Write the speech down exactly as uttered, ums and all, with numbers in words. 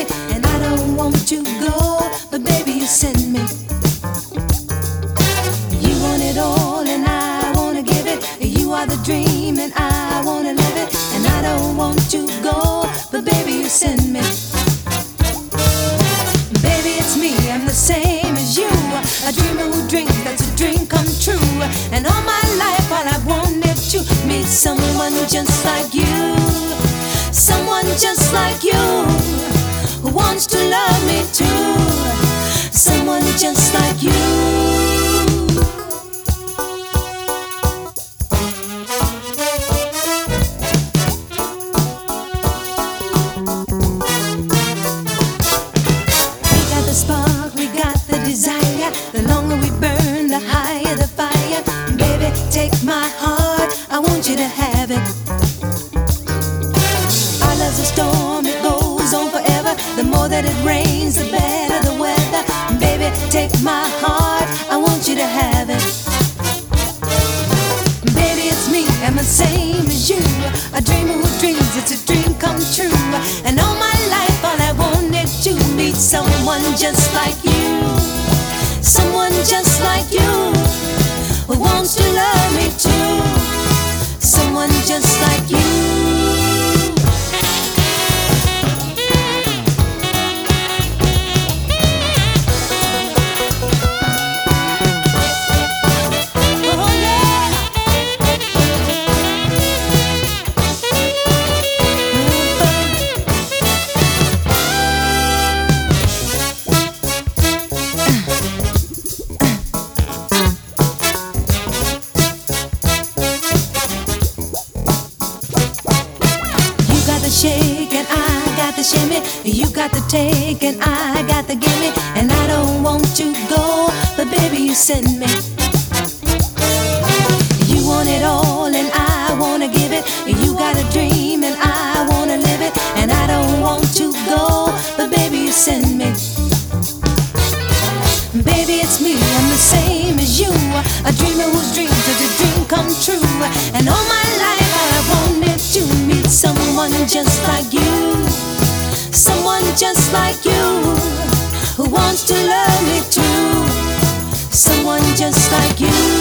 me, and I don't want to go, but baby, you send me. You want it all, and I wanna give it. You are the dream, and I wanna live it, and I don't want to go, but baby, you send me. Baby, it's me, I'm the same as you, a dreamer who dreams that's a dream come true. And all my life, all I wanted to meet someone just like you, someone just like you, who wants to love me too, someone just like you. Spark, we got the desire. The longer we burn, the higher the fire. Baby, take my heart, I want you to have it. Our love's a storm, it goes on forever. The more that it rains, the better the weather. Baby, take my heart, I want you to have it. Baby, it's me, I'm the same as you, a dreamer who dreams it's a dream come true. And all my life, all I wanted to meet someone just like you, someone just like you, who wants to love me too, someone just like you. Shake and I got the shimmy. You got the take and I got the gimme. And I don't want to go, but baby, you send me. You want it all and I wanna give it. You got a dream and I wanna live it. And I don't want to go, but baby, you send me. Baby, it's me, I'm the same as you, a dreamer whose dreams are a dream come true. And all my life I wanted to meet someone just like you, someone just like you, who wants to love me too, someone just like you.